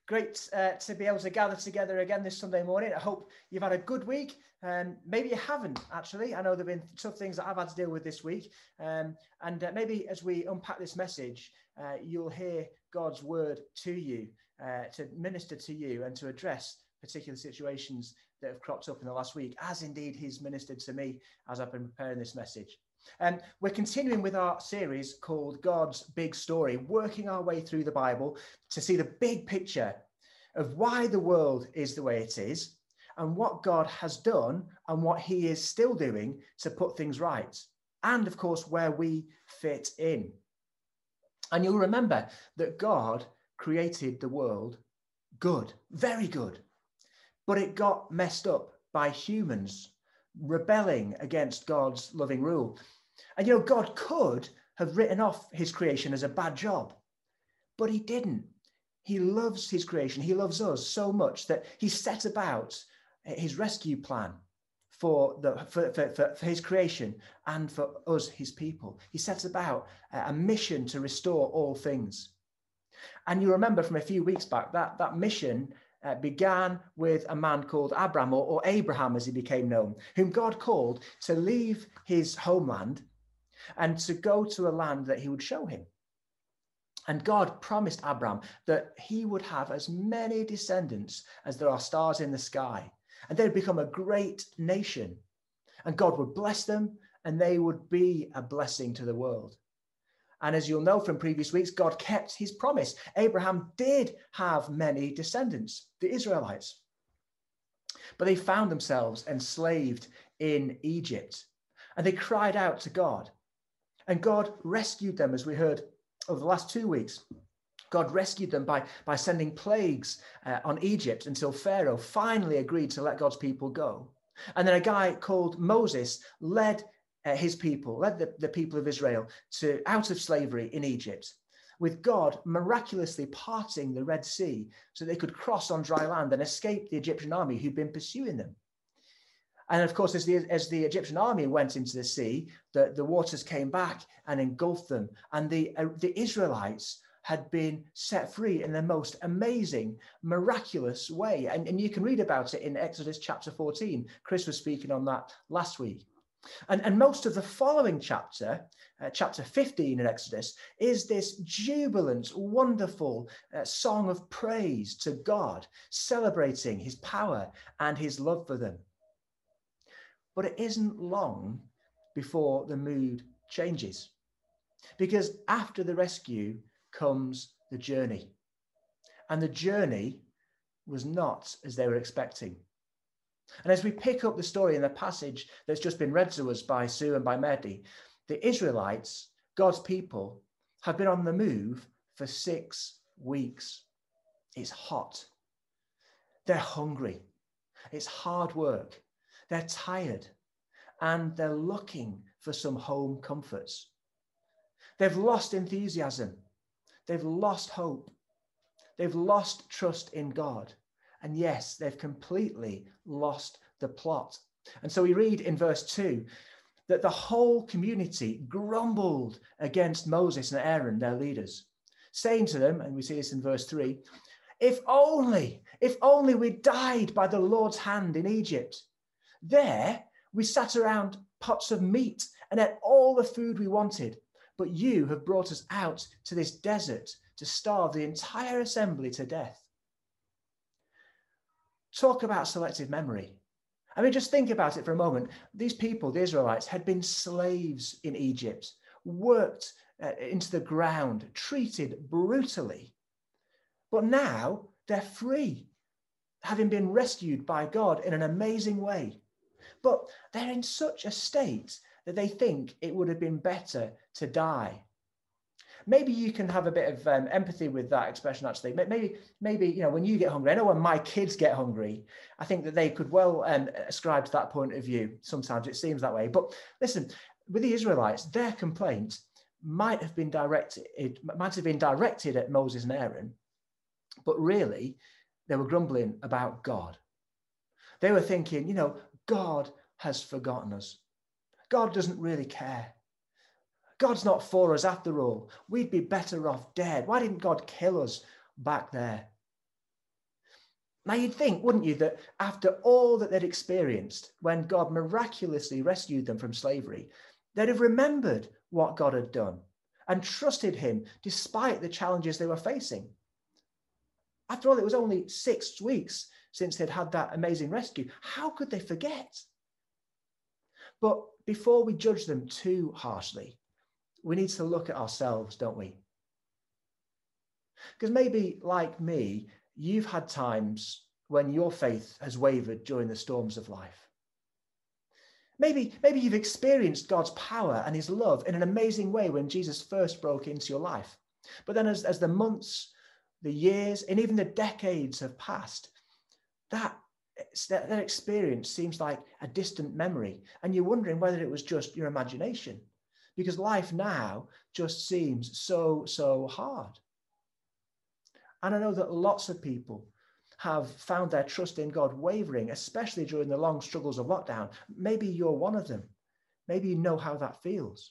Great to be able to gather together again this Sunday morning. I hope you've had a good week. Maybe you haven't, actually. I know there have been tough things that I've had to deal with this week. Maybe as we unpack this message, you'll hear God's word to you, to minister to you and to address particular situations that have cropped up in the last week, as indeed he's ministered to me as I've been preparing this message. We're continuing with our series called God's Big Story, working our way through the Bible to see the big picture of why the world is the way it is and what God has done and what he is still doing to put things right. And of course, where we fit in. And you'll remember that God created the world good, very good, but it got messed up by humans rebelling against God's loving rule. And God could have written off his creation as a bad job, but he didn't. He loves his creation. He loves us so much that he set about his rescue plan for his creation and for us, his people. He set about a mission to restore all things. And you remember from a few weeks back that mission began with a man called Abram, or Abraham as he became known, whom God called to leave his homeland and to go to a land that he would show him. And God promised Abram that he would have as many descendants as there are stars in the sky, and they'd become a great nation. And God would bless them, and they would be a blessing to the world. And as you'll know from previous weeks, God kept his promise. Abraham did have many descendants, the Israelites. But they found themselves enslaved in Egypt. And they cried out to God. And God rescued them, as we heard over the last 2 weeks. God rescued them by sending plagues on Egypt until Pharaoh finally agreed to let God's people go. And then a guy called Moses led his people, led the people of Israel out of slavery in Egypt, with God miraculously parting the Red Sea so they could cross on dry land and escape the Egyptian army who'd been pursuing them. And of course, as the Egyptian army went into the sea, the waters came back and engulfed them. And the Israelites had been set free in the most amazing, miraculous way. And you can read about it in Exodus chapter 14. Chris was speaking on that last week. And most of the following chapter, chapter 15 in Exodus, is this jubilant, wonderful song of praise to God, celebrating his power and his love for them. But it isn't long before the mood changes, because after the rescue comes the journey. And the journey was not as they were expecting. And as we pick up the story in the passage that's just been read to us by Sue and by Mehdi, the Israelites, God's people, have been on the move for 6 weeks. It's hot. They're hungry. It's hard work. They're tired. And they're looking for some home comforts. They've lost enthusiasm. They've lost hope. They've lost trust in God. And yes, they've completely lost the plot. And so we read in verse 2 that the whole community grumbled against Moses and Aaron, their leaders, saying to them, and we see this in verse 3, if only we died by the Lord's hand in Egypt. There we sat around pots of meat and ate all the food we wanted. But you have brought us out to this desert to starve the entire assembly to death. Talk about selective memory. I mean, just think about it for a moment. These people, the Israelites, had been slaves in Egypt, worked into the ground, treated brutally. But now they're free, having been rescued by God in an amazing way. But they're in such a state that they think it would have been better to die. Maybe you can have a bit of empathy with that expression, actually. Maybe when you get hungry, I know when my kids get hungry, I think that they could well ascribe to that point of view. Sometimes it seems that way. But listen, with the Israelites, their complaint might have been directed at Moses and Aaron, but really they were grumbling about God. They were thinking, God has forgotten us. God doesn't really care. God's not for us after all. We'd be better off dead. Why didn't God kill us back there? Now you'd think, wouldn't you, that after all that they'd experienced when God miraculously rescued them from slavery, they'd have remembered what God had done and trusted him despite the challenges they were facing. After all, it was only 6 weeks since they'd had that amazing rescue. How could they forget? But before we judge them too harshly, we need to look at ourselves, don't we? Because maybe, like me, you've had times when your faith has wavered during the storms of life. Maybe you've experienced God's power and his love in an amazing way when Jesus first broke into your life. But then as the months, the years, and even the decades have passed, that experience seems like a distant memory. And you're wondering whether it was just your imagination, because life now just seems so hard. And I know that lots of people have found their trust in God wavering, especially during the long struggles of lockdown. Maybe you're one of them. Maybe you know how that feels.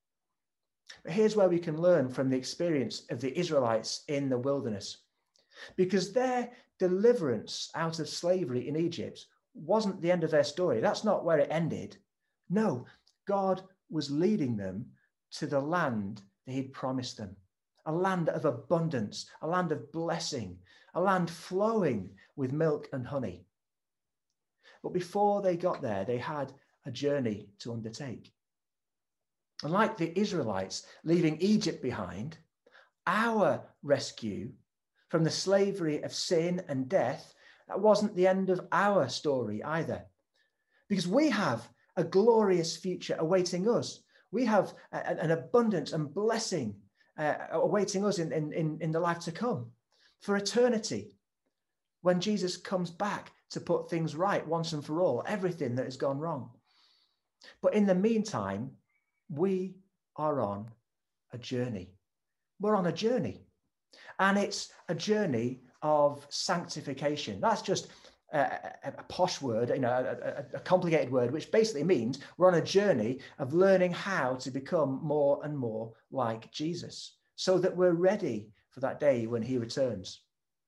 But here's where we can learn from the experience of the Israelites in the wilderness, because their deliverance out of slavery in Egypt wasn't the end of their story. That's not where it ended. No, God was leading them to the land that he'd promised them, a land of abundance, a land of blessing, a land flowing with milk and honey. But before they got there, they had a journey to undertake. And like the Israelites leaving Egypt behind, our rescue from the slavery of sin and death, that wasn't the end of our story either. Because we have a glorious future awaiting us. We have an abundance and blessing awaiting us in the life to come, for eternity, when Jesus comes back to put things right once and for all, everything that has gone wrong. But in the meantime, we are on a journey. We're on a journey. And it's a journey of sanctification. That's just a posh word, a complicated word, which basically means we're on a journey of learning how to become more and more like Jesus, so that we're ready for that day when he returns.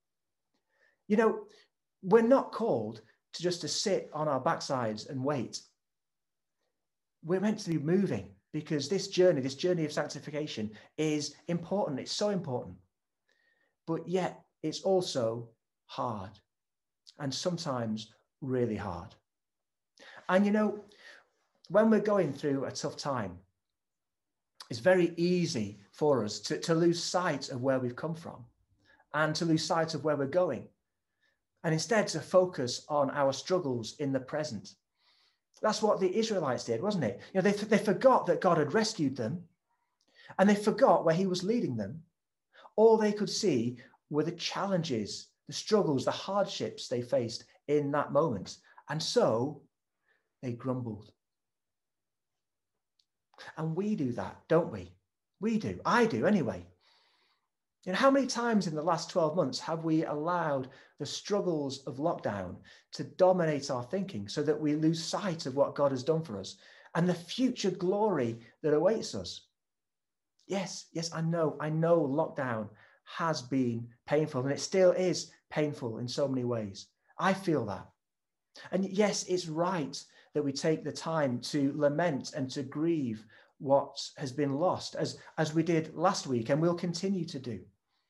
We're not called to sit on our backsides and wait. We're meant to be moving, because this journey of sanctification is important. It's so important. But yet it's also hard, and sometimes really hard. And when we're going through a tough time, it's very easy for us to lose sight of where we've come from and to lose sight of where we're going, and instead to focus on our struggles in the present. That's what the Israelites did, wasn't it? They forgot that God had rescued them, and they forgot where he was leading them. All they could see were the challenges, the struggles, the hardships they faced in that moment. And so they grumbled. And we do that, don't we? We do. I do anyway. How many times in the last 12 months have we allowed the struggles of lockdown to dominate our thinking so that we lose sight of what God has done for us and the future glory that awaits us? Yes, I know lockdown has been painful, and it still is painful in so many ways. I feel that. And yes, it's right that we take the time to lament and to grieve what has been lost, as we did last week, and we'll continue to do.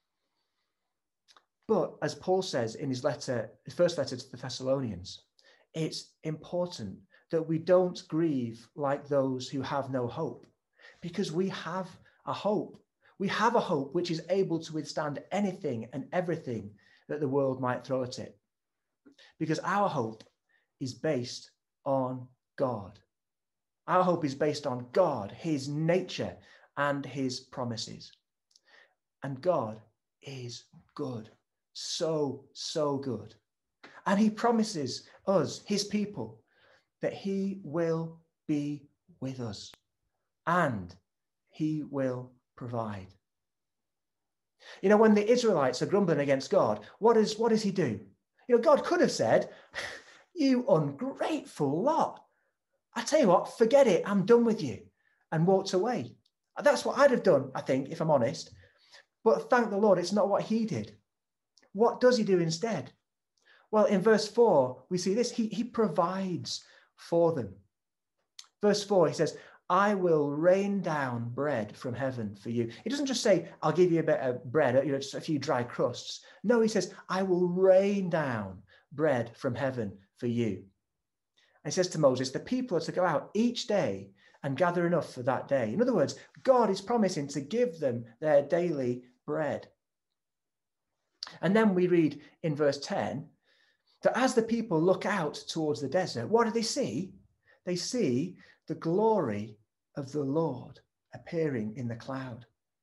But as Paul says in his first letter to the Thessalonians, it's important that we don't grieve like those who have no hope, because we have a hope. We have a hope which is able to withstand anything and everything that the world might throw at it, because our hope is based on God. Our hope is based on God, his nature, and his promises. And God is good. So good. And he promises us, his people, that he will be with us and he will provide. When the Israelites are grumbling against God, what does he do? God could have said, "You ungrateful lot. I tell you what, forget it, I'm done with you," and walked away. That's what I'd have done, I think, if I'm honest. But thank the Lord, it's not what he did. What does he do instead? Well, in verse 4, we see this. He provides for them. Verse 4, he says, I will rain down bread from heaven for you. He doesn't just say, I'll give you a bit of bread, just a few dry crusts. No, he says, I will rain down bread from heaven for you. And he says to Moses, the people are to go out each day and gather enough for that day. In other words, God is promising to give them their daily bread. And then we read in verse 10 that as the people look out towards the desert, what do they see? They see the glory of the Lord appearing in the cloud.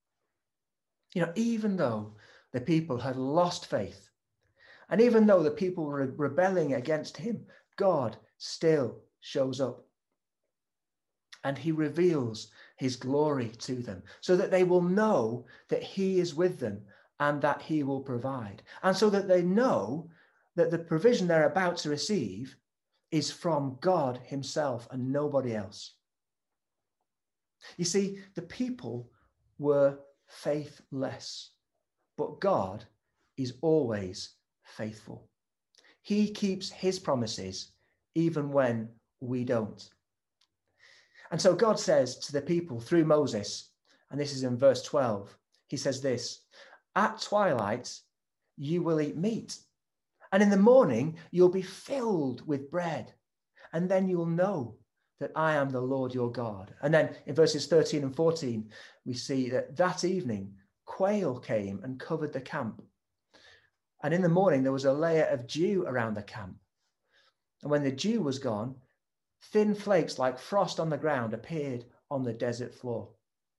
Even though the people had lost faith, and even though the people were rebelling against him, God still shows up. And he reveals his glory to them so that they will know that he is with them and that he will provide. And so that they know that the provision they're about to receive is from God himself and nobody else. You see, the people were faithless, but God is always faithful. He keeps his promises even when we don't. And so God says to the people through Moses, and this is in verse 12, he says this, at twilight you will eat meat, and in the morning you'll be filled with bread, and then you'll know that I am the Lord your God. And then in verses 13 and 14, we see that evening quail came and covered the camp. And in the morning there was a layer of dew around the camp. And when the dew was gone, thin flakes like frost on the ground appeared on the desert floor.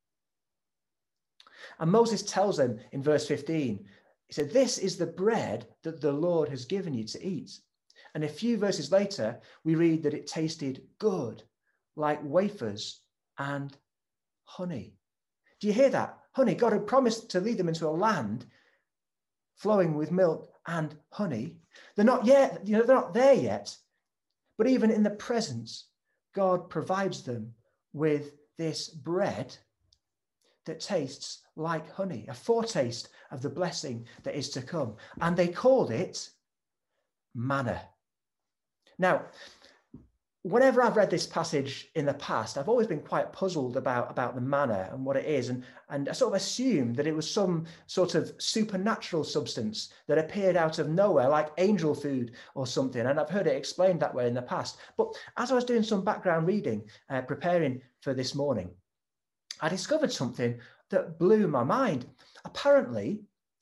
And Moses tells them in verse 15, he said, this is the bread that the Lord has given you to eat. And a few verses later, we read that it tasted good, like wafers and honey. Do you hear that? Honey. God had promised to lead them into a land flowing with milk and honey. They're not yet, they're not there yet. But even in the presence, God provides them with this bread that tastes like honey, a foretaste of the blessing that is to come. And they called it manna. Now, whenever I've read this passage in the past, I've always been quite puzzled about the manna and what it is. And I sort of assumed that it was some sort of supernatural substance that appeared out of nowhere, like angel food or something. And I've heard it explained that way in the past. But as I was doing some background reading, preparing for this morning, I discovered something that blew my mind. Apparently,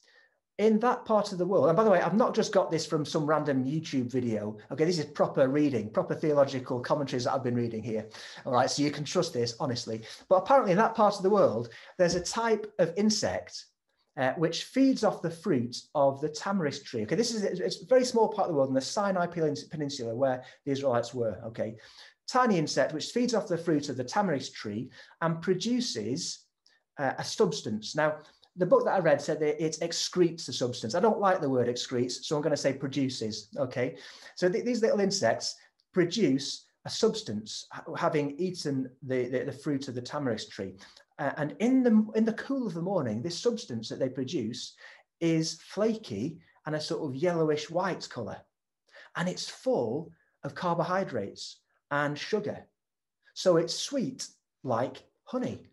in that part of the world, and by the way, I've not just got this from some random YouTube video. Okay, this is proper reading, proper theological commentaries that I've been reading here. All right, so you can trust this, honestly. But apparently in that part of the world, there's a type of insect which feeds off the fruit of the tamarisk tree. Okay, it's a very small part of the world in the Sinai Peninsula where the Israelites were. Okay, tiny insect which feeds off the fruit of the tamarisk tree and produces a substance. Now, the book that I read said that it excretes the substance. I don't like the word excretes, so I'm going to say produces. Okay, so these little insects produce a substance, having eaten the fruit of the tamarisk tree. And in the cool of the morning, this substance that they produce is flaky and a sort of yellowish white color, and it's full of carbohydrates and sugar. So it's sweet like honey.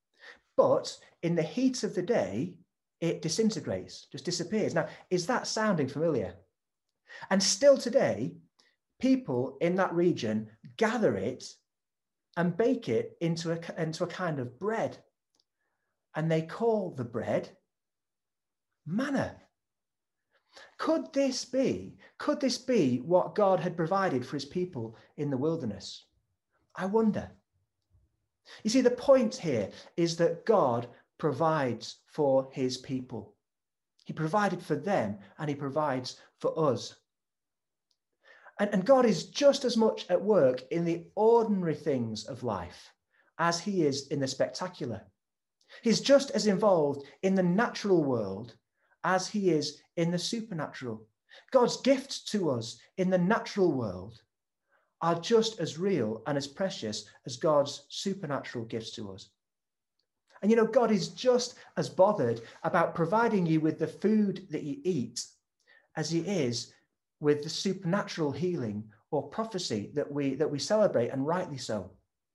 But in the heat of the day, it disintegrates, just disappears. Now, is that sounding familiar? And still today, people in that region gather it and bake it into a kind of bread. And they call the bread manna. Could this be what God had provided for his people in the wilderness? I wonder. You see, the point here is that God provides for his people. He provided for them and he provides for us. And God is just as much at work in the ordinary things of life as he is in the spectacular. He's just as involved in the natural world as he is in the supernatural. God's gifts to us in the natural world are just as real and as precious as God's supernatural gifts to us. And you know, God is just as bothered about providing you with the food that you eat as he is with the supernatural healing or prophecy that we celebrate, and rightly so.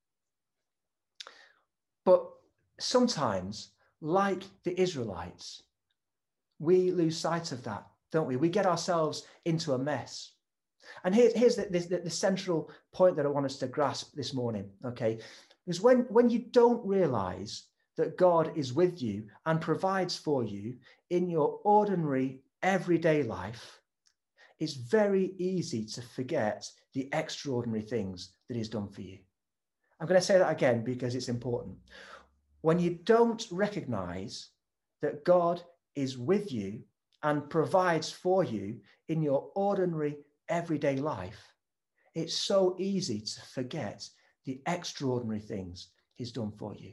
But sometimes, like the Israelites, we lose sight of that, don't we? We get ourselves into a mess. And here's the central point that I want us to grasp this morning, okay? Is when you don't realize that God is with you and provides for you in your ordinary, everyday life, it's very easy to forget the extraordinary things that He's done for you. I'm going to say that again because it's important. When you don't recognize that God is with you and provides for you in your ordinary, everyday life, it's so easy to forget the extraordinary things He's done for you.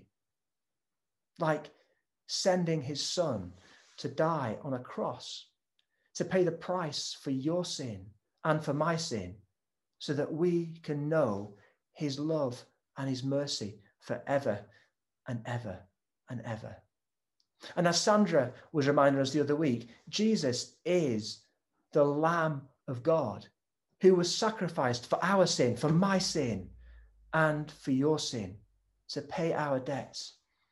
Like sending His Son to die on a cross, to pay the price for your sin and for my sin, so that we can know His love and His mercy forever and ever and ever. And as Sandra was reminding us the other week, Jesus is the Lamb of God who was sacrificed for our sin, for my sin, and for your sin, to pay our debts.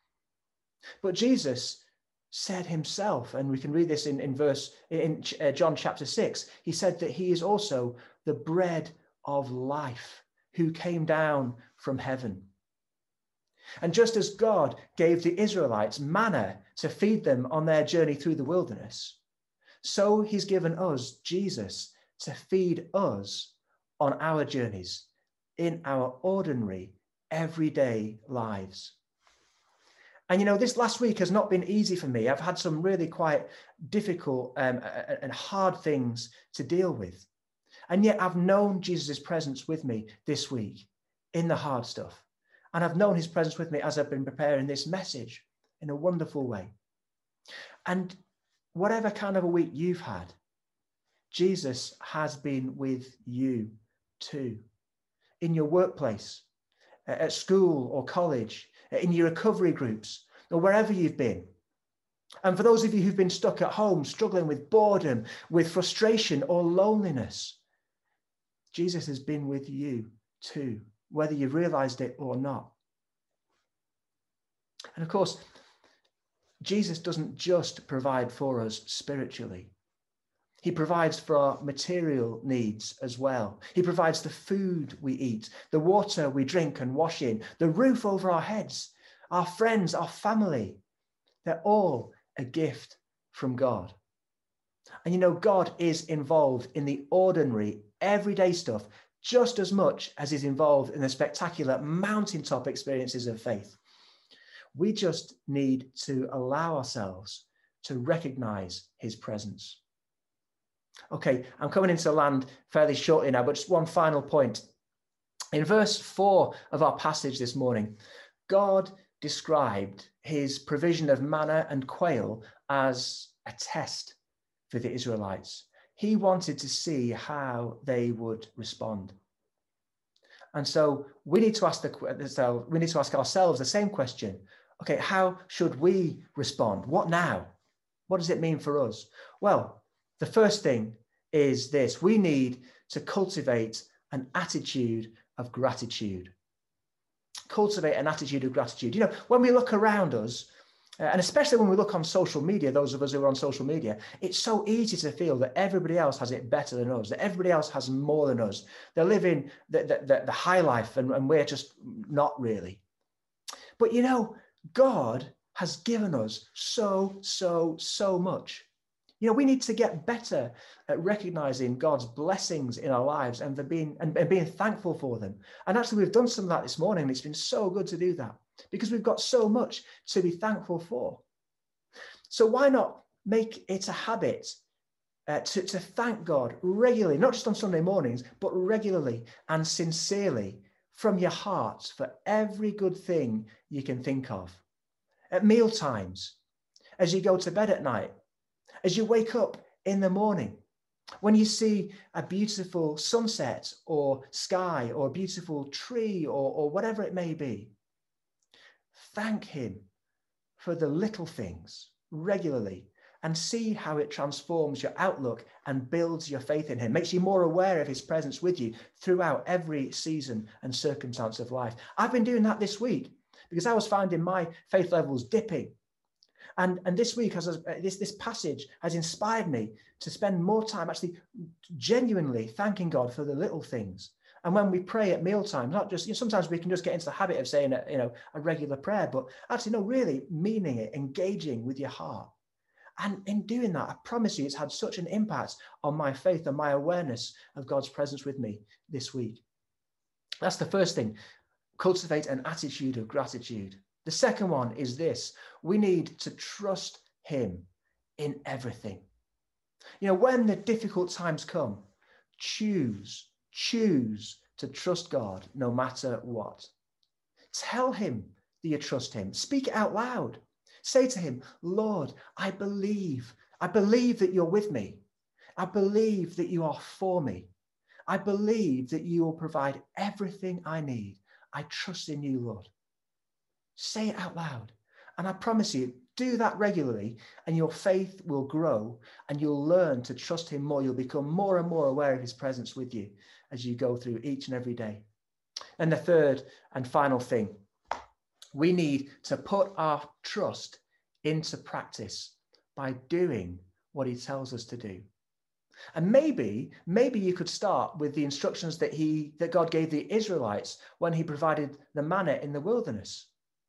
But Jesus said Himself, and we can read this in John chapter 6, He said that He is also the bread of life who came down from heaven. And just as God gave the Israelites manna to feed them on their journey through the wilderness, so He's given us Jesus to feed us on our journeys in our ordinary, everyday lives. And this last week has not been easy for me. I've had some really quite difficult and hard things to deal with. And yet I've known Jesus' presence with me this week in the hard stuff. And I've known His presence with me as I've been preparing this message in a wonderful way. And whatever kind of a week you've had, Jesus has been with you too. In your workplace, at school or college, in your recovery groups, or wherever you've been. And for those of you who've been stuck at home, struggling with boredom, with frustration or loneliness, Jesus has been with you too, whether you've realized it or not. And of course, Jesus doesn't just provide for us spiritually. He provides for our material needs as well. He provides the food we eat, the water we drink and wash in, the roof over our heads, our friends, our family. They're all a gift from God. And God is involved in the ordinary, everyday stuff just as much as He's involved in the spectacular mountaintop experiences of faith. We just need to allow ourselves to recognize His presence. Okay, I'm coming into land fairly shortly now, but just one final point. In verse 4 of our passage this morning, God described His provision of manna and quail as a test for the Israelites. He wanted to see how they would respond. And so we need to ask ourselves the same question. Okay, how should we respond? What now? What does it mean for us? Well, the first thing is this: we need to cultivate an attitude of gratitude. Cultivate an attitude of gratitude. When we look around us, and especially when we look on social media, those of us who are on social media, it's so easy to feel that everybody else has it better than us, that everybody else has more than us. They're living the high life and we're just not really. But God has given us so much. We need to get better at recognizing God's blessings in our lives and being thankful for them. And actually, we've done some of that this morning. And it's been so good to do that because we've got so much to be thankful for. So why not make it a habit to thank God regularly, not just on Sunday mornings, but regularly and sincerely from your heart for every good thing you can think of. At meal times, as you go to bed at night, as you wake up in the morning, when you see a beautiful sunset or sky or a beautiful tree or whatever it may be, thank Him for the little things regularly and see how it transforms your outlook and builds your faith in him, makes you more aware of his presence with you throughout every season and circumstance of life. I've been doing that this week because I was finding my faith levels dipping. And this week, this passage has inspired me to spend more time actually genuinely thanking God for the little things. And when we pray at mealtime, not just, sometimes we can just get into the habit of saying, a regular prayer, but actually, no, really meaning it, engaging with your heart. And in doing that, I promise you, it's had such an impact on my faith and my awareness of God's presence with me this week. That's the first thing. Cultivate an attitude of gratitude. The second one is this: we need to trust him in everything. When the difficult times come, choose to trust God no matter what. Tell him that you trust him. Speak it out loud. Say to him, Lord, I believe that you're with me. I believe that you are for me. I believe that you will provide everything I need. I trust in you, Lord. Say it out loud. And I promise you, do that regularly and your faith will grow and you'll learn to trust him more. You'll become more and more aware of his presence with you as you go through each and every day. And the third and final thing, we need to put our trust into practice by doing what he tells us to do. And maybe you could start with the instructions that God gave the Israelites when he provided the manna in the wilderness.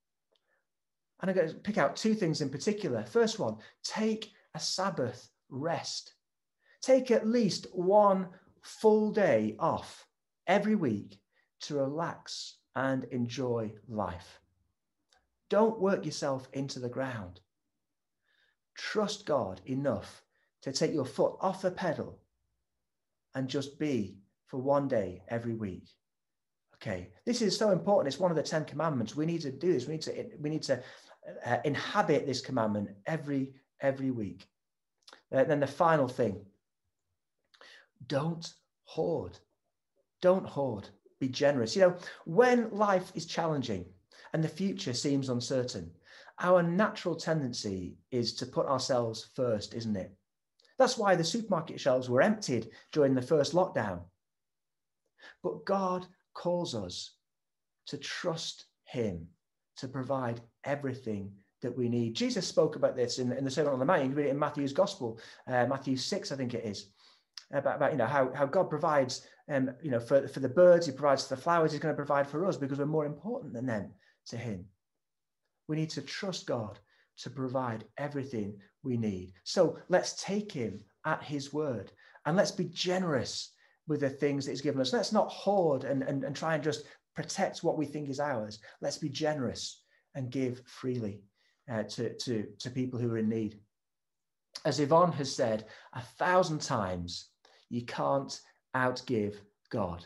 And I'm going to pick out two things in particular. First one, take a Sabbath rest. Take at least one full day off every week to relax and enjoy life. Don't work yourself into the ground. Trust God enough to take your foot off the pedal and just be for one day every week. Okay, this is so important. It's one of the 10 commandments. We need to do this. We need to inhabit this commandment every week. Then the final thing, don't hoard. Don't hoard. Be generous. When life is challenging and the future seems uncertain, our natural tendency is to put ourselves first, isn't it? That's why the supermarket shelves were emptied during the first lockdown. But God calls us to trust him to provide everything that we need. Jesus spoke about this in the Sermon on the Mount. You can read it in Matthew's Gospel, Matthew 6, I think it is, about how God provides, for the birds, he provides for the flowers, he's going to provide for us because we're more important than them to him. We need to trust God to provide everything we need. So let's take him at his word and let's be generous with the things that he's given us. Let's not hoard and try and just protect what we think is ours. Let's be generous and give freely to people who are in need. As Yvonne has said 1,000 times, you can't outgive God.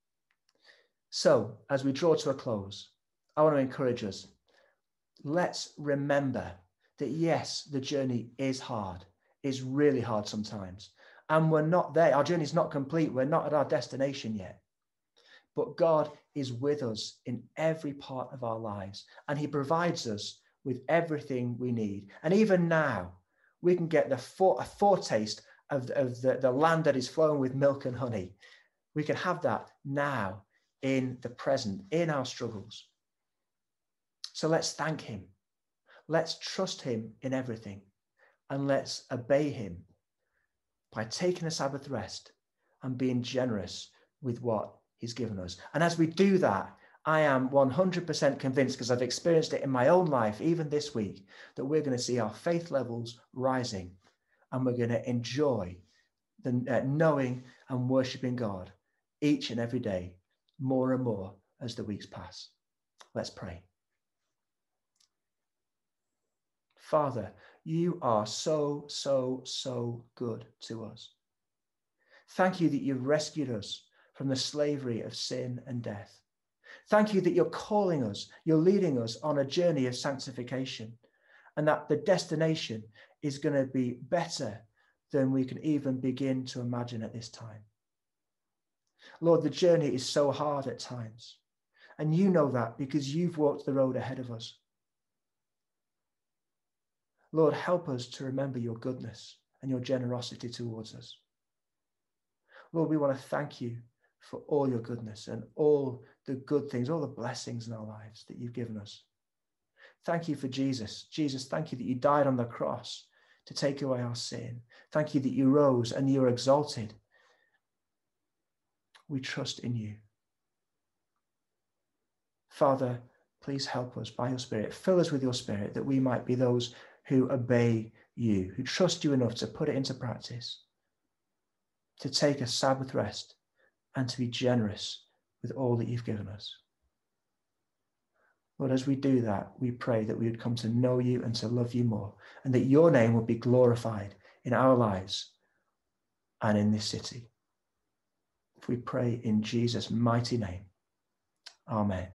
So as we draw to a close, I want to encourage us. Let's remember that yes, the journey is hard. It's really hard sometimes. And we're not there. Our journey is not complete. We're not at our destination yet. But God is with us in every part of our lives. And he provides us with everything we need. And even now, we can get a foretaste of the land that is flowing with milk and honey. We can have that now in the present, in our struggles. So let's thank him. Let's trust him in everything. And let's obey him by taking a Sabbath rest and being generous with what he's given us. And as we do that, I am 100% convinced, because I've experienced it in my own life, even this week, that we're going to see our faith levels rising and we're going to enjoy the knowing and worshiping God each and every day, more and more as the weeks pass. Let's pray. Father, you are so, so, so good to us. Thank you that you've rescued us from the slavery of sin and death. Thank you that you're calling us, you're leading us on a journey of sanctification, and that the destination is going to be better than we can even begin to imagine at this time. Lord, the journey is so hard at times, and you know that because you've walked the road ahead of us. Lord, help us to remember your goodness and your generosity towards us. Lord, we want to thank you for all your goodness and all the good things, all the blessings in our lives that you've given us. Thank you for Jesus. Jesus, thank you that you died on the cross to take away our sin. Thank you that you rose and you are exalted. We trust in you. Father, please help us by your Spirit. Fill us with your Spirit that we might be those who obey you, who trust you enough to put it into practice, to take a Sabbath rest and to be generous with all that you've given us. Lord, as we do that, we pray that we would come to know you and to love you more, and that your name would be glorified in our lives and in this city. If we pray in Jesus' mighty name, amen.